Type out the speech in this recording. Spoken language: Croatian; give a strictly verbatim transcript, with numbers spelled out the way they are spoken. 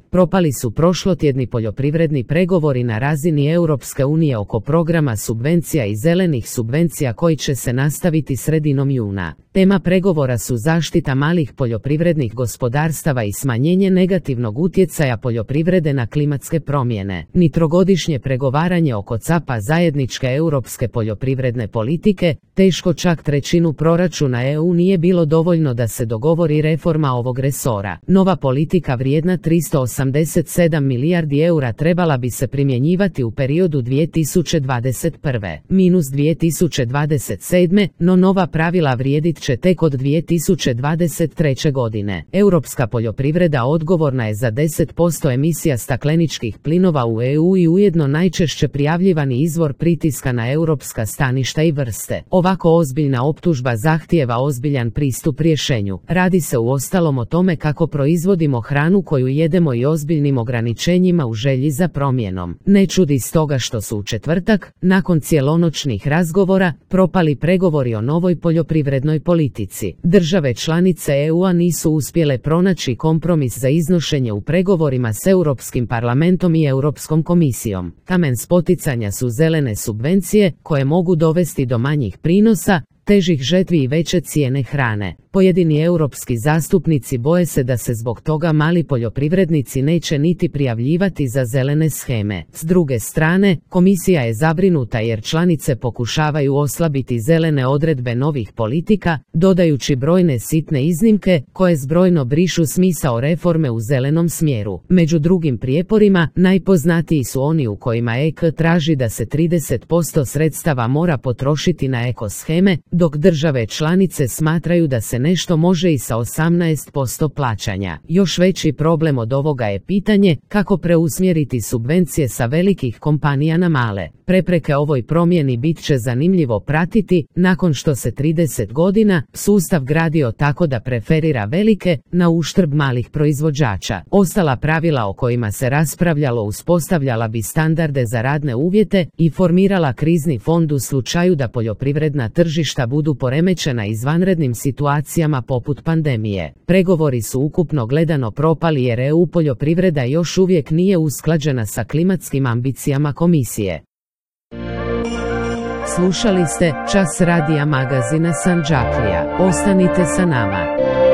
Propali su prošlotjedni poljoprivredni pregovori na razini Europske unije oko programa subvencija i zelenih subvencija koji će se nastaviti sredinom juna. Tema pregovora su zaštita malih poljoprivrednih gospodarstava i smanjenje negativnog utjecaja poljoprivrede na klimatske promjene. Ni trogodišnje pregovaranje oko capa zajedničke europske poljoprivredne politike, teško čak trećinu proračuna E U, nije bilo dovoljno da se dogovori reforma ovog resora. Nova politika vrijedna tristo osamdeset sedam milijardi eura trebala bi se primjenjivati u periodu dvije tisuće dvadeset prve minus dvije tisuće dvadeset sedme, no nova pravila vrijedit će tek od dvije tisuće dvadeset treće godine. Europska poljoprivreda odgovorna je za deset posto emisija stakleničkih plinova u E U i ujedno najčešće prijavljivani izvor pritiska na europska staništa i vrste. Ovako ozbiljna optužba zahtijeva ozbiljan pristup rješenju. Radi se uostalom o tome kako proizvodimo hranu koju jedemo i ozbiljnim ograničenjima u želji za promjenom. Ne čudi stoga što su u četvrtak, nakon cijelonoćnih razgovora, propali pregovori o novoj poljoprivrednoj politici. Države članice E U-a nisu uspjele pronaći kompromis za iznošenje u pregovorima s Europskim parlamentom i Europskom komisijom. Kamen spoticanja su zelene subvencije, koje mogu dovesti do manjih prinosa, težih žetvi i veće cijene hrane. Pojedini europski zastupnici boje se da se zbog toga mali poljoprivrednici neće niti prijavljivati za zelene sheme. S druge strane, komisija je zabrinuta jer članice pokušavaju oslabiti zelene odredbe novih politika, dodajući brojne sitne iznimke, koje zbrojno brišu smisao reforme u zelenom smjeru. Među drugim prijeporima, najpoznatiji su oni u kojima E K traži da se trideset posto sredstava mora potrošiti na ekosheme, dok države članice smatraju da se nešto može i sa osamnaest posto plaćanja. Još veći problem od ovoga je pitanje kako preusmjeriti subvencije sa velikih kompanija na male. Prepreke ovoj promjeni bit će zanimljivo pratiti, nakon što se trideset godina sustav gradio tako da preferira velike na uštrb malih proizvođača. Ostala pravila o kojima se raspravljalo uspostavljala bi standarde za radne uvjete i formirala krizni fond u slučaju da poljoprivredna tržišta budu poremećena izvanrednim situacijama poput pandemije. Pregovori su ukupno gledano propali jer E U poljoprivreda još uvijek nije usklađena sa klimatskim ambicijama komisije. Slušali ste Čas radija magazina Sandžaklija. Ostanite sa nama.